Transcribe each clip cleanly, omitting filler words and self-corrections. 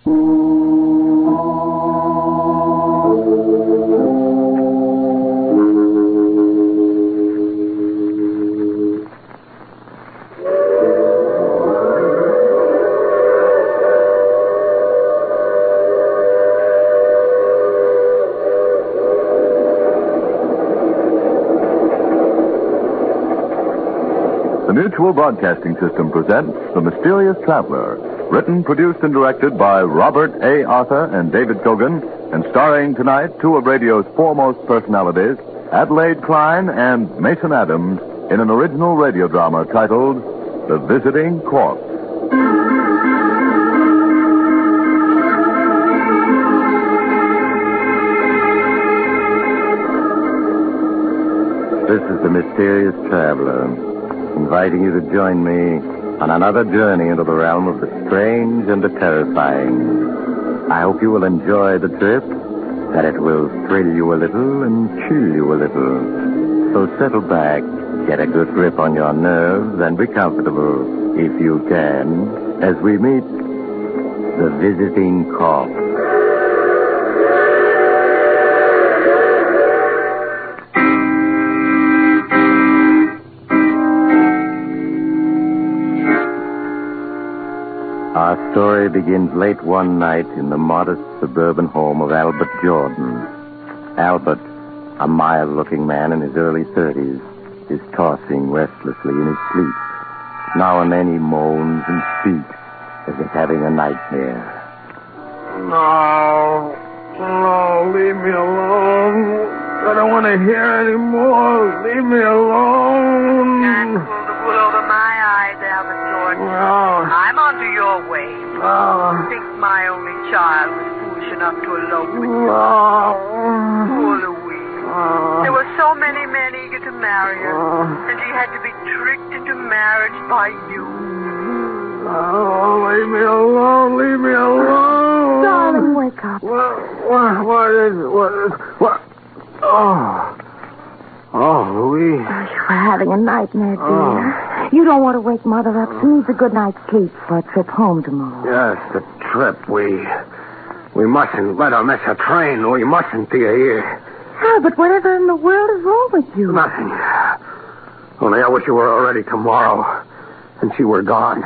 The Mutual Broadcasting System presents The Mysterious Traveler, written, produced, and directed by Robert A. Arthur and David Cogan, and starring tonight two of radio's foremost personalities, Adelaide Klein and Mason Adams, in an original radio drama titled The Visiting Corpse. This is The Mysterious Traveler, inviting you to join me on another journey into the realm of the strange and the terrifying. I hope you will enjoy the trip, that it will thrill you a little and chill you a little. So settle back, get a good grip on your nerves, and be comfortable, if you can, as we meet the visiting corpse. Our story begins late one night in the modest suburban home of Albert Jordan. Albert, a mild-looking man in his early 30s, is tossing restlessly in his sleep. Now and then he moans and speaks as if having a nightmare. No, leave me alone. I don't want to hear anymore. Leave me alone. Can't pull the wool over my eyes, Albert Jordan. No. I'm onto your way. No. Think my only child was foolish enough to elope with you. No. Poor Louise. There were so many men eager to marry her, and she had to be tricked into marriage by you. Oh, leave me alone. Leave me alone. Darling, wake up. What is it? What? Oh, Louise. Oh, you were having a nightmare, dear. You don't want to wake Mother up. She needs a good night's sleep for a trip home tomorrow. Yes, the trip. We mustn't let her miss her train. We mustn't, do you hear? Albert, whatever in the world is wrong with you? Nothing. Only I wish you were already tomorrow, and she were gone.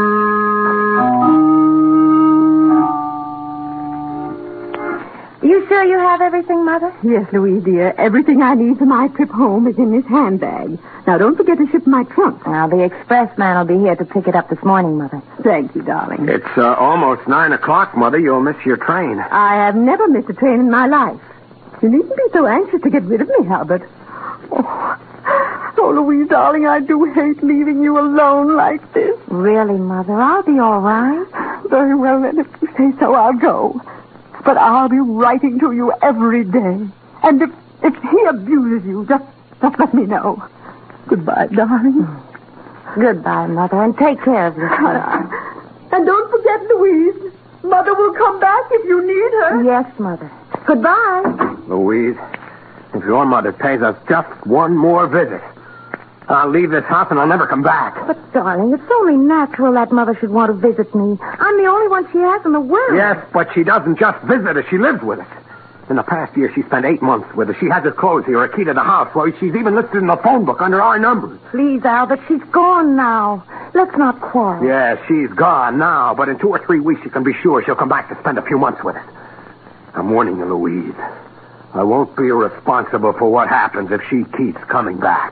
You sure you have everything, Mother? Yes, Louise, dear. Everything I need for my trip home is in this handbag. Now, don't forget to ship my trunk. Now, the express man will be here to pick it up this morning, Mother. Thank you, darling. It's almost 9 o'clock, Mother. You'll miss your train. I have never missed a train in my life. You needn't be so anxious to get rid of me, Albert. Oh, Louise, darling, I do hate leaving you alone like this. Really, Mother? I'll be all right. Very well, then, if you say so, I'll go. But I'll be writing to you every day. And if he abuses you, just let me know. Goodbye, darling. Goodbye, Mother, and take care of yourself. And don't forget, Louise. Mother will come back if you need her. Yes, Mother. Goodbye. Louise, if your mother pays us just one more visit, I'll leave this house and I'll never come back. But, darling, it's only natural that Mother should want to visit me. I'm the only one she has in the world. Yes, but she doesn't just visit us. She lives with us. In the past year, she spent 8 months with us. She has her clothes here, a key to the house. Well, she's even listed in the phone book under our numbers. Please, Albert, she's gone now. Let's not quarrel. Yeah, she's gone now, but in 2 or 3 weeks, you can be sure she'll come back to spend a few months with us. I'm warning you, Louise. I won't be responsible for what happens if she keeps coming back.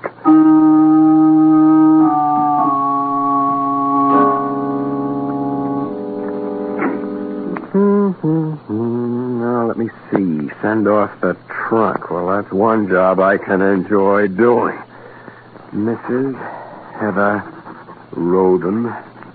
Now, let me see. Send off the trunk. Well, that's one job I can enjoy doing. Mrs. Heather Roden,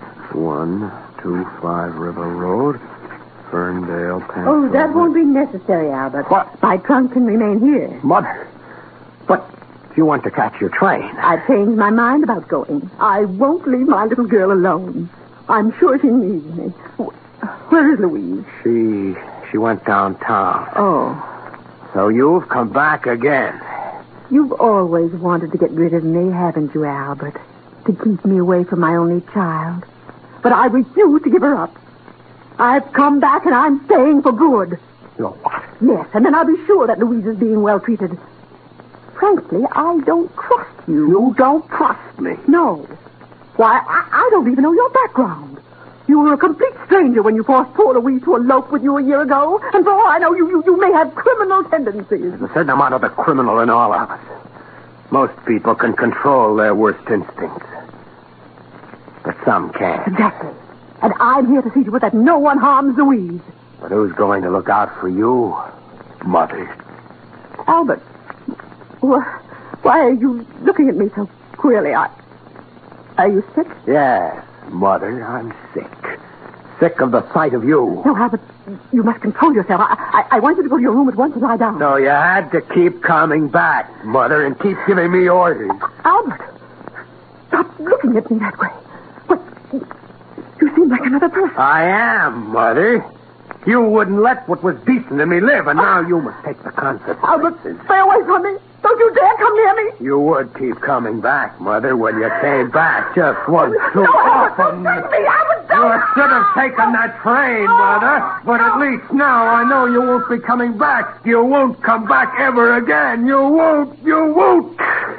125 River Road, Ferndale, Pennsylvania. Oh, that won't be necessary, Albert. What? My trunk can remain here. Mother, but you want to catch your train. I've changed my mind about going. I won't leave my little girl alone. I'm sure she needs me. Where is Louise? She went downtown. Oh. So you've come back again. You've always wanted to get rid of me, haven't you, Albert? To keep me away from my only child. But I refuse to give her up. I've come back and I'm staying for good. You're what? Yes, and then I'll be sure that Louise is being well treated. Frankly, I don't trust you. You don't trust me? No. Why, I don't even know your background. You were a complete stranger when you forced poor Louise to elope with you a year ago. And for all I know, you may have criminal tendencies. There's a certain amount of the criminal in all of us. Most people can control their worst instincts. But some can't. Exactly. And I'm here to see to it that no one harms Louise. But who's going to look out for you, Mother? Albert, why are you looking at me so queerly? Are you sick? Yes, Mother, I'm sick. Sick of the sight of you. No, Albert, you must control yourself. I want you to go to your room at once and lie down. No, you had to keep coming back, Mother, and keep giving me orders. Albert, stop looking at me that way. What? You seem like another person. I am, Mother. You wouldn't let what was decent in me live, and now you must take the consequences. Albert, stay away from me. Don't you dare come near me. You would keep coming back, Mother, when you came back just once too No, often. Albert, don't bring me. Albert, don't. You should have taken that train, Mother. But at least now I know you won't be coming back. You won't come back ever again. You won't. You won't.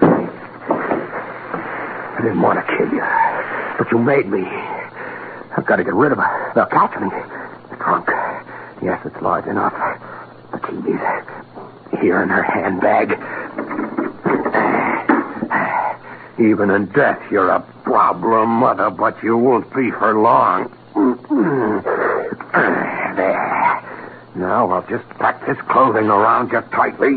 I didn't want to kill you, but you made me. I've got to get rid of her. They'll catch me. The trunk. Yes, it's large enough. The keys. Here in her handbag. Even in death, you're a problem, Mother, but you won't be for long. There. Now I'll just pack this clothing around you tightly.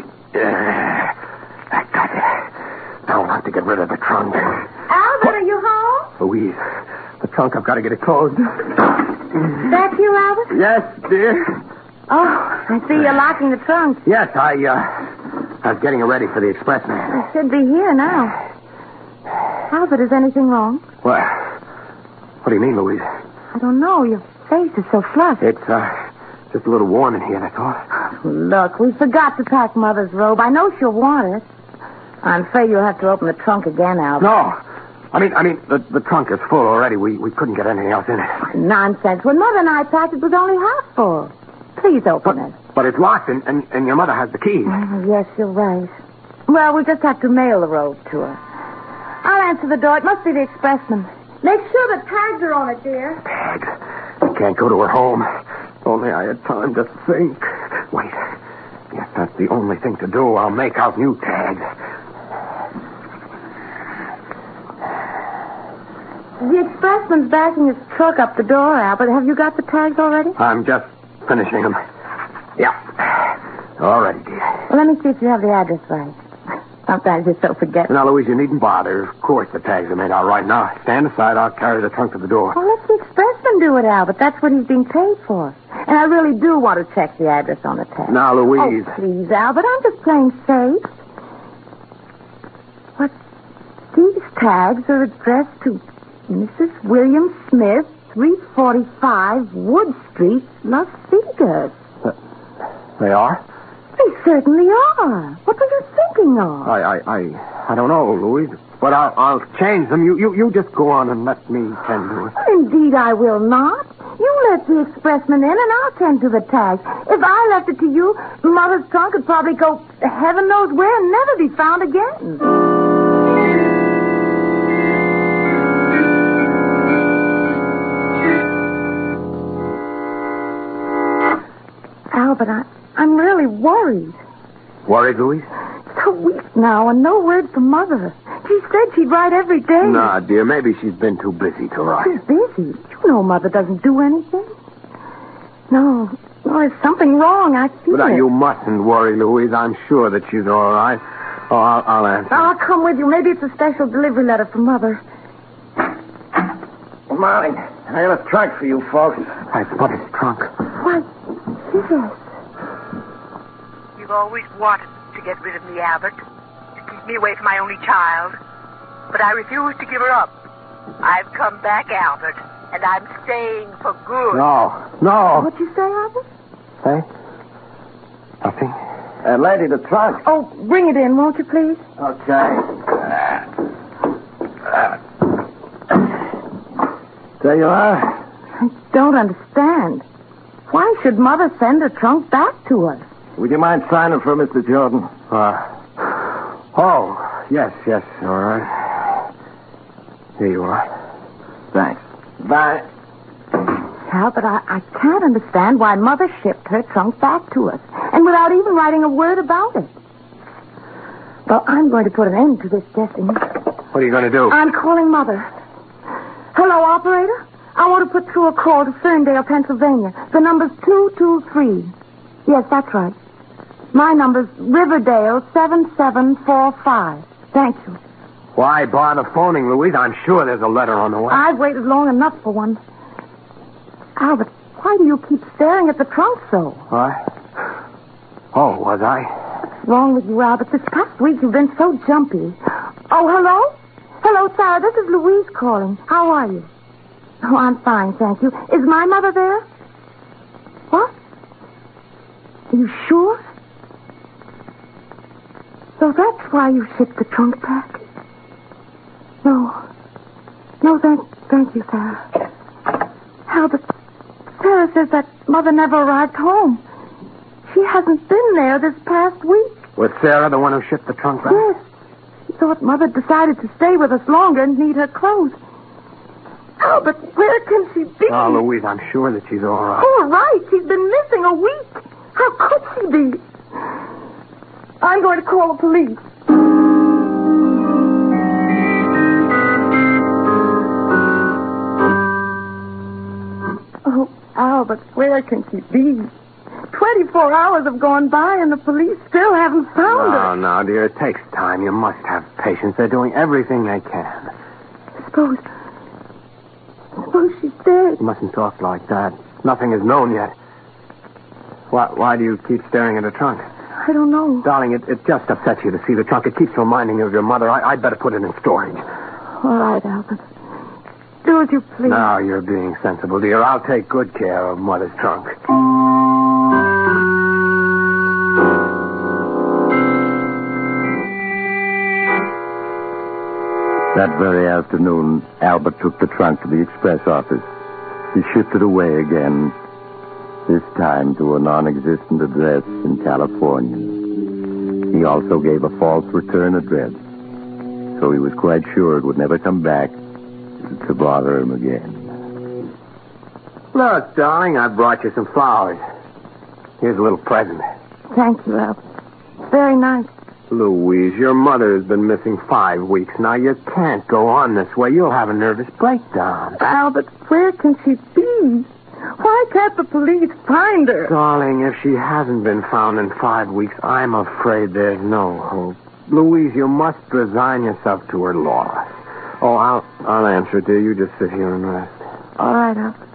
I got it. Now I'll have to get rid of the trunk. Albert, are you home? Louise, the trunk, I've got to get it closed. That you, Albert? Yes, dear. Oh, I see you're locking the trunk. Yes, I was getting it ready for the expressman. It should be here now. Albert, is anything wrong? What do you mean, Louise? I don't know. Your face is so flushed. It's, just a little warm in here, that's all. Look, we forgot to pack Mother's robe. I know she'll want it. I'm afraid you'll have to open the trunk again, Albert. No. I mean, the trunk is full already. We couldn't get anything else in it. Nonsense. When Mother and I packed, it was only half full. Please open it. But it's locked, and your mother has the key. Oh, yes, you're right. Well, we just have to mail the robe to her. I'll answer the door. It must be the expressman. Make sure the tags are on it, dear. Tags? I can't go to her home. Only I had time to think. Wait. Yes, that's the only thing to do. I'll make out new tags. The expressman's backing his truck up the door, Albert. Have you got the tags already? I'm just finishing them. Yeah. All right, dear. Well, let me see if you have the address right. Sometimes you're so forgetful. Now, Louise, you needn't bother. Of course the tags are made out right now. Stand aside. I'll carry the trunk to the door. Well, let the expressman do it, Albert. That's what he's being paid for. And I really do want to check the address on the tag. Now, Louise. Oh, please, Albert. I'm just playing safe. What? These tags are addressed to Mrs. William Smith, 345 Wood Street, Las Vegas. They are? They certainly are. What were you thinking of? I don't know, Louise. But I'll change them. You just go on and let me tend to it. Indeed, I will not. You let the expressman in, and I'll tend to the tag. If I left it to you, Mother's trunk could probably go heaven knows where and never be found again. Albert, I'm really worried. Worried, Louise? It's a week now, and no word from Mother. She said she'd write every day. Nah, dear, maybe she's been too busy to write. She's busy. You know Mother doesn't do anything. No, there's something wrong. I feel But it. you mustn't worry, Louise. I'm sure that she's all right. Oh, I'll answer. I'll come with you. Maybe it's a special delivery letter from Mother. Good morning. I got a trunk for you folks. It's Mother's trunk. Why, yes. You've always wanted to get rid of me, Albert, to keep me away from my only child. But I refuse to give her up. I've come back, Albert, and I'm staying for good. No. What'd you say, Albert? Hey? Nothing. Lady, the trunk. Oh, bring it in, won't you, please? Okay. There you are. I don't understand. Why should Mother send her trunk back to us? Would you mind signing for Mr. Jordan? Yes, all right. Here you are. Thanks. Bye. Albert, I can't understand why Mother shipped her trunk back to us, and without even writing a word about it. Well, I'm going to put an end to this guessing. What are you going to do? I'm calling Mother. Hello, operator. I want to put through a call to Ferndale, Pennsylvania. The number's 223. Yes, that's right. My number's Riverdale 7745. Thank you. Why bother phoning, Louise? I'm sure there's a letter on the way. I've waited long enough for one. Albert, why do you keep staring at the trunk so? What? Oh, was I? What's wrong with you, Albert? This past week you've been so jumpy. Oh, hello? Hello, Sarah. This is Louise calling. How are you? Oh, I'm fine, thank you. Is my mother there? What? Are you sure? So that's why you shipped the trunk back? No, thank you, Sarah. Albert, Sarah says that Mother never arrived home. She hasn't been there this past week. Was Sarah the one who shipped the trunk back? Yes. She thought Mother decided to stay with us longer and need her clothes. Albert, where can she be? Oh, Louise, I'm sure that she's all right. All right. She's been missing a week. How could she be? I'm going to call the police. Oh, Albert, where can she be? 24 hours have gone by and the police still haven't found her. No, dear, it takes time. You must have patience. They're doing everything they can. Suppose she's dead. You mustn't talk like that. Nothing is known yet. Why do you keep staring at the trunk? I don't know. Darling, it just upsets you to see the trunk. It keeps reminding you of your mother. I'd better put it in storage. All right, Albert. Do as you please. Now you're being sensible, dear. I'll take good care of Mother's trunk. That very afternoon, Albert took the trunk to the express office. He shipped it away again, this time to a non-existent address in California. He also gave a false return address, so he was quite sure it would never come back to bother him again. Look, darling, I brought you some flowers. Here's a little present. Thank you, Albert. Very nice. Louise, your mother has been missing 5 weeks now. You can't go on this way. You'll have a nervous breakdown. Albert, where can she be? Why can't the police find her? Darling, if she hasn't been found in 5 weeks, I'm afraid there's no hope. Louise, you must resign yourself to her loss. Oh, I'll answer it, dear. You just sit here and rest. All right, Albert.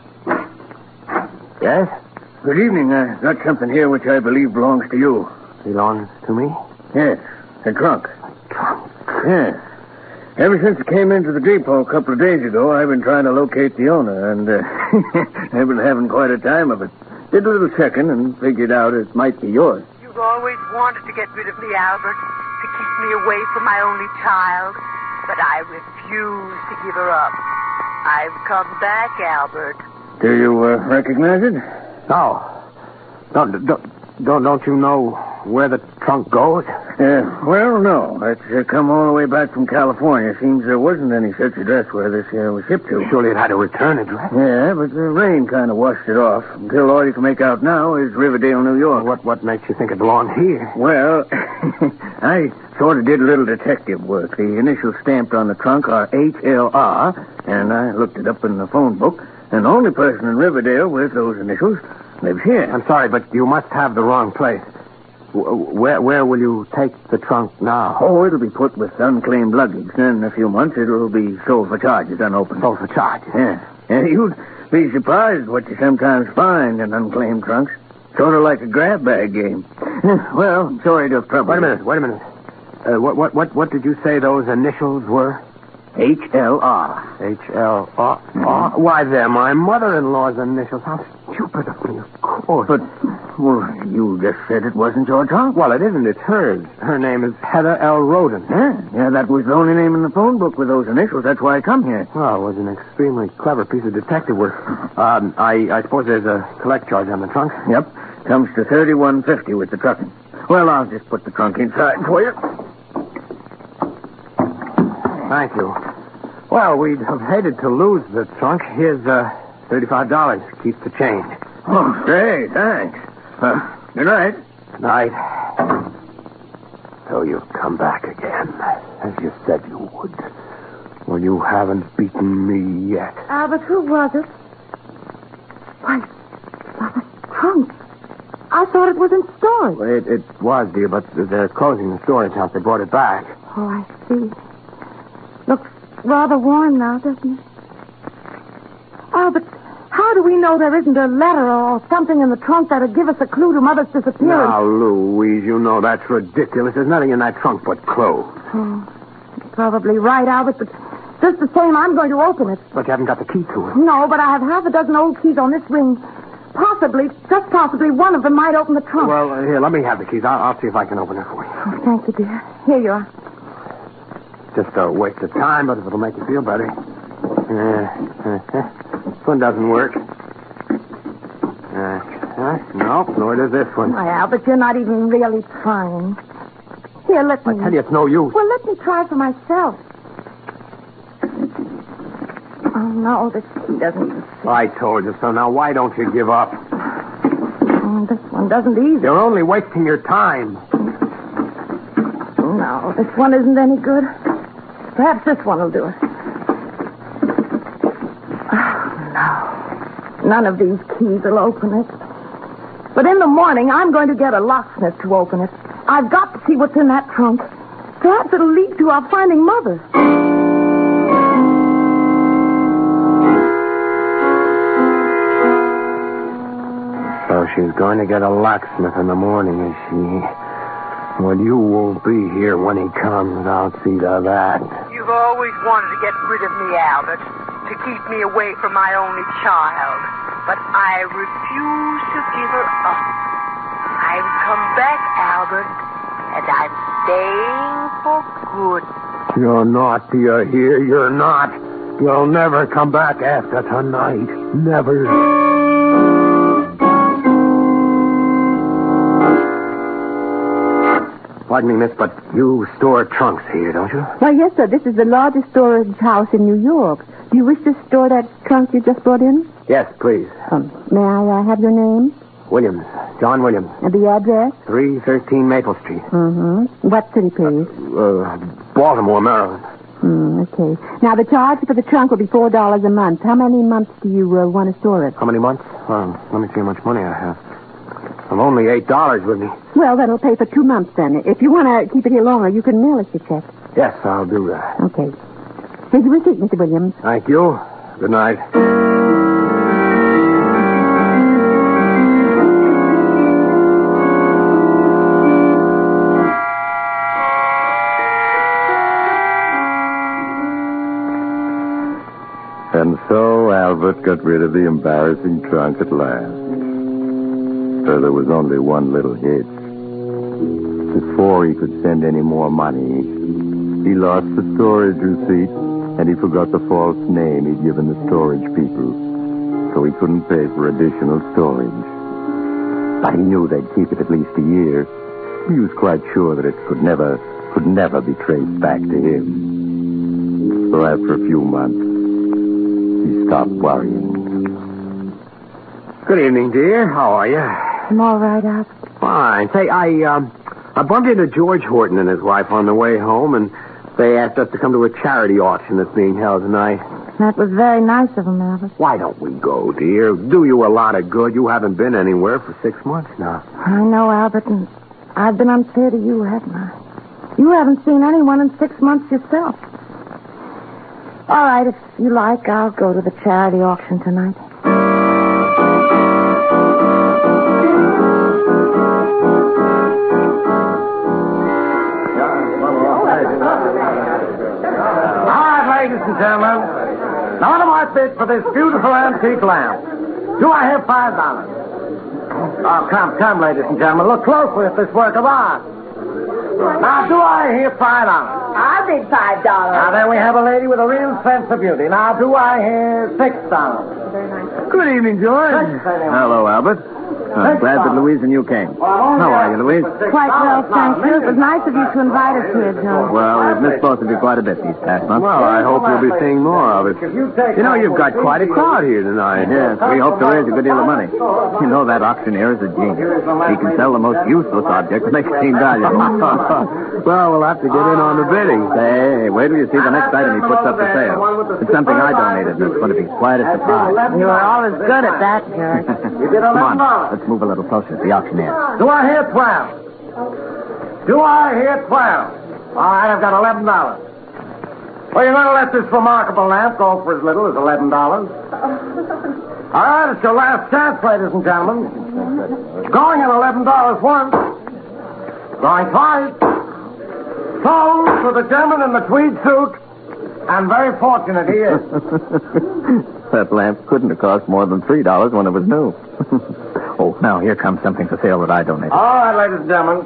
Yes? Good evening. I got something here which I believe belongs to you. Belongs to me? Yes, a trunk. Trunk? Yes. Ever since it came into the depot a couple of days ago, I've been trying to locate the owner, and I've been having quite a time of it. Did a little checking and figured out it might be yours. You've always wanted to get rid of me, Albert, to keep me away from my only child, but I refuse to give her up. I've come back, Albert. Do you recognize it? No. Don't you know where the trunk goes? Well, no. It's come all the way back from California. Seems there wasn't any such address where this was shipped to. Surely it had a return address. Yeah, but the rain kind of washed it off. Until all you can make out now is Riverdale, New York. What makes you think it belonged here? Well, I sort of did a little detective work. The initials stamped on the trunk are HLR, and I looked it up in the phone book. And the only person in Riverdale with those initials lives here. I'm sorry, but you must have the wrong place. Where will you take the trunk now? Oh, it'll be put with unclaimed luggage. Then in a few months, it'll be sold for charges, unopened. Sold for charges? Yeah. And you'd be surprised what you sometimes find in unclaimed trunks. Sort of like a grab bag game. Well, sorry to have troubled you. Wait a minute. What did you say those initials were? HLR. HLR? Why, they're my mother-in-law's initials. How stupid of me, of course. But, well, you just said it wasn't your trunk. Well, it isn't. It's hers. Her name is Heather L. Roden. Yeah, that was the only name in the phone book with those initials. That's why I come here. Well, it was an extremely clever piece of detective work. I suppose there's a collect charge on the trunk? Yep. Comes to $31.50 with the trucking. Well, I'll just put the trunk inside for you. Thank you. Well, we'd have hated to lose the trunk. Here's $35. Keeps the change. Oh, great. Thanks. Good night. Good night. So you've come back again, as you said you would. Well, you haven't beaten me yet. Albert, who was it? Why, the trunk. I thought it was in storage. Well, it was, dear, but they're closing the storage house. They brought it back. Oh, I see. Looks rather worn now, doesn't it? Albert, how do we know there isn't a letter or something in the trunk that'd give us a clue to Mother's disappearance? Now, Louise, you know that's ridiculous. There's nothing in that trunk but clothes. Oh, you're probably right, Albert, but just the same, I'm going to open it. But you haven't got the key to it. No, but I have half a dozen old keys on this ring. Possibly, just possibly, one of them might open the trunk. Well, here, let me have the keys. I'll see if I can open it for you. Oh, thank you, dear. Here you are. Just a waste of time, but it'll make you feel better. This one doesn't work. No, nor does this one. Why, Albert, you're not even really trying. Here, let me... I tell you, it's no use. Well, let me try for myself. Oh, no, this key doesn't even fit. I told you so. Now, why don't you give up? Oh, this one doesn't either. You're only wasting your time. No, this one isn't any good. Perhaps this one will do it. Oh, no. None of these keys will open it. But in the morning, I'm going to get a locksmith to open it. I've got to see what's in that trunk. Perhaps it'll lead to our finding Mother. So she's going to get a locksmith in the morning, is she? Well, you won't be here when he comes. I'll see to that. You've always wanted to get rid of me, Albert, to keep me away from my only child. But I refuse to give her up. I've come back, Albert, and I'm staying for good. You're not, do you hear? You're not. You'll never come back after tonight. Never. Pardon me, miss, but you store trunks here, don't you? Why, yes, sir. This is the largest storage house in New York. Do you wish to store that trunk you just brought in? Yes, please. May I have your name? Williams. John Williams. And the address? 313 Maple Street. Mm-hmm. What city, please? Baltimore, Maryland. Okay. Now, the charge for the trunk will be $4 a month. How many months do you want to store it? How many months? Let me see how much money I have. I've only $8 with me. Well, that'll pay for 2 months, then. If you want to keep it here longer, you can mail us your check. Yes, I'll do that. Okay. Here's your receipt, Mr. Williams. Thank you. Good night. And so Albert got rid of the embarrassing trunk at last. So there was only one little hitch. Before he could send any more money, he lost the storage receipt, and he forgot the false name he'd given the storage people. So he couldn't pay for additional storage. But he knew they'd keep it at least a year. He was quite sure that it could never be traced back to him. So after a few months, he stopped worrying. Good evening, dear. How are you? I'm all right, Albert. Fine. Say, I bumped into George Horton and his wife on the way home, and they asked us to come to a charity auction that's being held tonight. That was very nice of them, Albert. Why don't we go, dear? Do you a lot of good. You haven't been anywhere for 6 months now. I know, Albert, and I've been unfair to you, haven't I? You haven't seen anyone in 6 months yourself. All right, if you like, I'll go to the charity auction tonight. All right, ladies and gentlemen. Now to my bid for this beautiful antique lamp. Do I hear $5? Oh, come, ladies and gentlemen. Look closely at this work of art. Now, do I hear $5? I'll bid $5. Now, there we have a lady with a real sense of beauty. Now, do I hear $6? Very nice. Good evening, George. Hello, Albert. I'm glad that Louise and you came. How are you, Louise? Quite well, thank you. It was nice of you to invite us here, George. Well, we've missed both of you quite a bit these past months. Well, I hope you'll be seeing more of it. You know, you've got quite a crowd here tonight. Yes, we hope to raise a good deal of money. You know, that auctioneer is a genius. He can sell the most useless object to make it seem valuable. Well, we'll have to get in on the bidding. Hey, wait till you see the next item he puts up for sale. It's something I donated, and it's going to be quite a surprise. You are always good at that, George. Come on, let's move a little closer to the auctioneer. Do I hear 12? Do I hear 12? All right, I've got $11. Well, you're going to let this remarkable lamp go for as little as $11? All right, it's your last chance, ladies and gentlemen. Going at $11 once. Going twice. Sold to the gentleman in the tweed suit. And very fortunate he is. That lamp couldn't have cost more than $3 when it was new. Oh, now here comes something for sale that I donated. All right, ladies and gentlemen.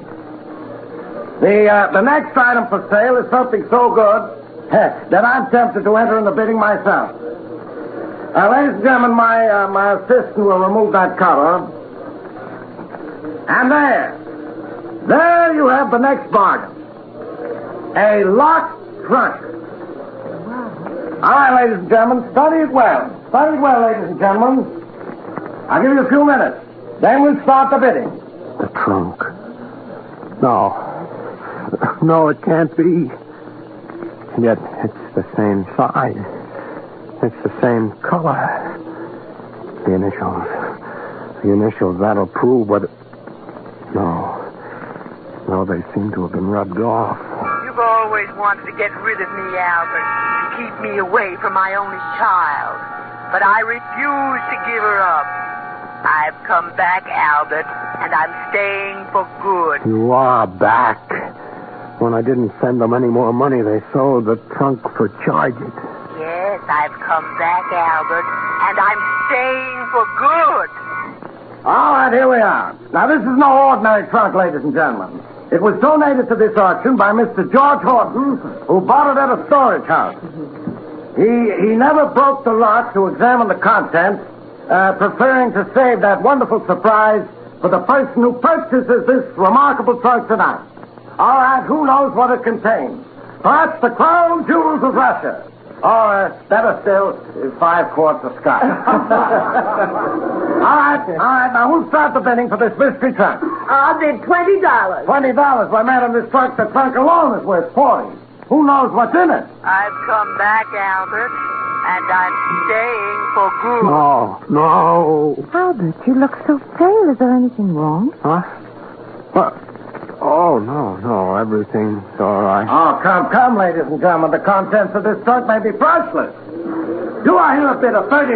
The next item for sale is something so good that I'm tempted to enter in the bidding myself. Ladies and gentlemen, my assistant will remove that cover. And there you have the next bargain. A locked trunk. All right, ladies and gentlemen, study it well. Study it well, ladies and gentlemen. I'll give you a few minutes. Then we'll start the bidding. The trunk. No. No, it can't be. And yet, it's the same size. It's the same color. The initials. The initials, that'll prove what... No, they seem to have been rubbed off. You've always wanted to get rid of me, Albert, to keep me away from my only child. But I refuse to give her up. I've come back, Albert, and I'm staying for good. You are back. When I didn't send them any more money, they sold the trunk for charges. Yes, I've come back, Albert, and I'm staying for good. All right, here we are. Now, this is no ordinary trunk, ladies and gentlemen. It was donated to this auction by Mr. George Horton, who bought it at a storage house. He never broke the lock to examine the contents, preferring to save that wonderful surprise for the person who purchases this remarkable trunk tonight. All right, who knows what it contains? Perhaps the crown jewels of Russia. Or, better still, 5 quarts of scotch. All right, now who'll start the bidding for this mystery trunk? I'll bid $20. $20? Why, madam, the trunk alone is worth $40. Who knows what's in it? I've come back, Albert, and I'm staying for good. No. Albert, you look so pale. Is there anything wrong? Huh? What? Oh, no, everything's all right. Oh, come, ladies and gentlemen. The contents of this trunk may be priceless. Do I hear a bid of $30?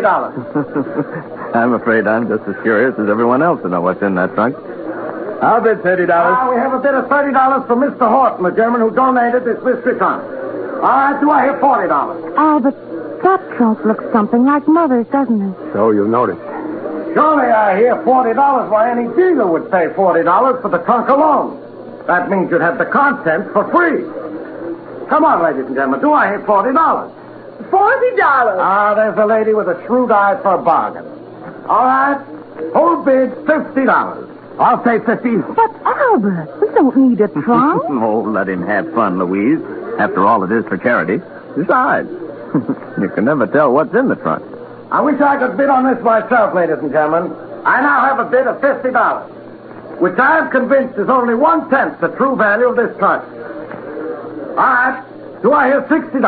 I'm afraid I'm just as curious as everyone else to know what's in that trunk. I'll bid $30. We have a bid of $30 from Mr. Horton, the gentleman who donated this mystery trunk. All right, do I hear $40? Albert, that trunk looks something like Mother's, doesn't it? So you noticed. Surely I hear $40. Why, any dealer would pay $40 for the trunk alone. That means you'd have the contents for free. Come on, ladies and gentlemen. Do I hear $40? $40. There's a lady with a shrewd eye for a bargain. All right. Who'll bid $50? I'll say 50. But, Albert, we don't need a trunk. Oh, let him have fun, Louise. After all, it is for charity. Besides, you can never tell what's in the trunk. I wish I could bid on this myself, ladies and gentlemen. I now have a bid of $50, which I am convinced is only 1/10 the true value of this trunk. All right. Do I hear $60?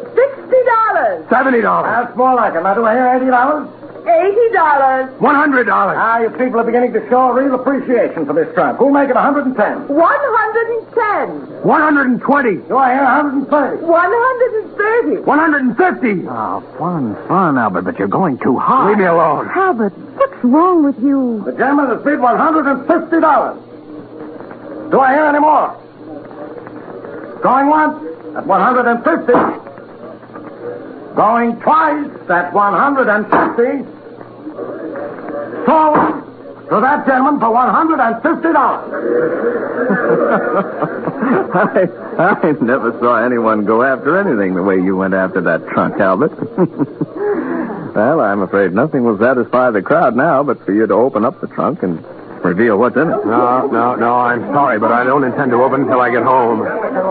$60. $70. That's more like it. Now, do I hear $80? $80. $100. You people are beginning to show a real appreciation for this trunk. Who'll make it 110? 110. 120. Do I hear 130? 130. 150. Oh, fun, Albert, but you're going too high. Leave me alone. Albert, what's wrong with you? The gentleman has bid $150. Do I hear any more? Going once at 150. Going twice at 150. to that gentleman for $150. I never saw anyone go after anything the way you went after that trunk, Albert. Well, I'm afraid nothing will satisfy the crowd now but for you to open up the trunk and reveal what's in it. No, I'm sorry, but I don't intend to open until I get home.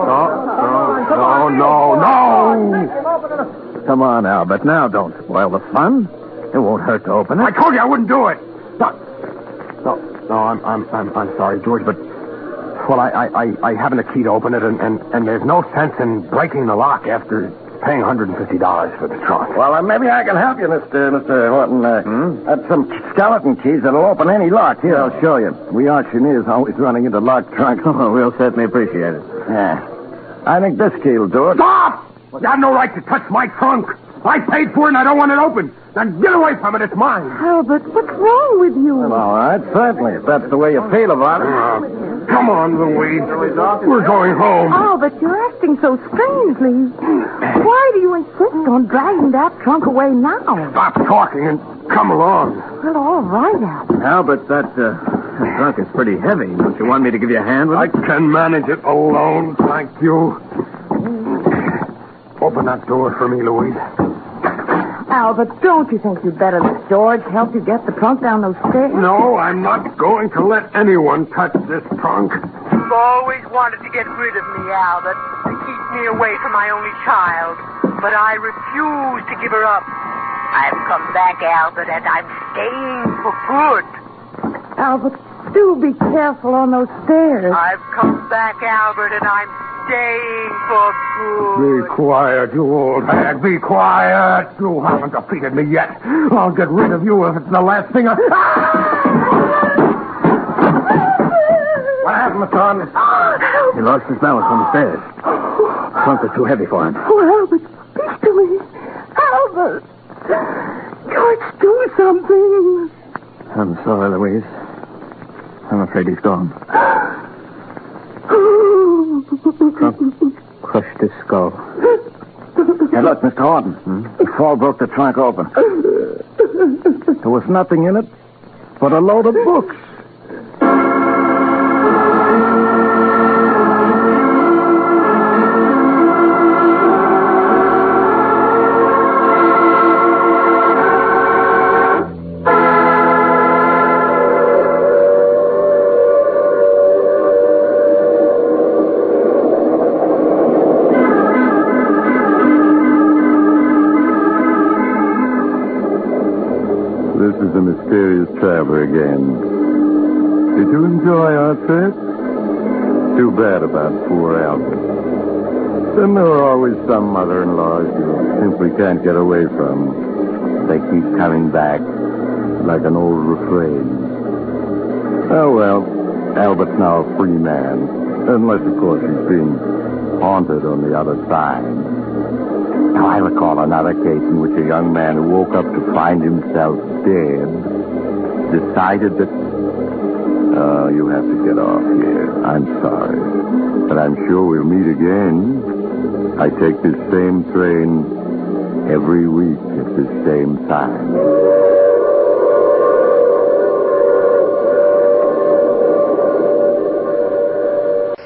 No. Come on, Albert. Now don't spoil the fun. It won't hurt to open it. I told you I wouldn't do it. No, I'm sorry, George, but I haven't a key to open it, and there's no sense in breaking the lock after paying $150 for the trunk. Well, maybe I can help you, Mr. Horton. That's some skeleton keys that'll open any lock. Here, I'll show you. We auctioneers always running into locked trunks. Oh, we'll certainly appreciate it. Yeah. I think this key will do it. Stop! You have no right to touch my trunk. I paid for it and I don't want it open. Now get away from it. It's mine. Albert, what's wrong with you? Well, all right, certainly, if that's the way you feel about it. Come on, Louise. We're going home. Albert, you're acting so strangely. Why do you insist on dragging that trunk away now? Stop talking and come along. Well, all right, Albert. Albert, that trunk is pretty heavy. Don't you want me to give you a hand with I it? can manage it alone, thank you. Open that door for me, Louise. Albert, don't you think you'd better let George help you get the trunk down those stairs? No, I'm not going to let anyone touch this trunk. You've always wanted to get rid of me, Albert, to keep me away from my only child. But I refuse to give her up. I've come back, Albert, and I'm staying for good. Albert, do be careful on those stairs. I've come back, Albert, and I'm staying for good. Be quiet, you old hag. Be quiet. You haven't defeated me yet. I'll get rid of you if it's the last thing I... What happened, Mr. Horton? He lost his balance on the stairs. The trunk was too heavy for him. Oh, Albert, speak to me. Albert. George, do something. I'm sorry, Louise. I'm afraid he's gone. Trunk crushed his skull. Hey, look, Mr. Horton. The fall broke the trunk open. There was nothing in it but a load of books. This is the Mysterious Traveler again. Did you enjoy our trip? Too bad about poor Albert. Then there are always some mother-in-laws you simply can't get away from. They keep coming back like an old refrain. Oh, well, Albert's now a free man. Unless, of course, he's being haunted on the other side. Now, I recall another case in which a young man who woke up to find himself dead decided that... Oh, you have to get off here. I'm sorry. But I'm sure we'll meet again. I take this same train every week at this same time.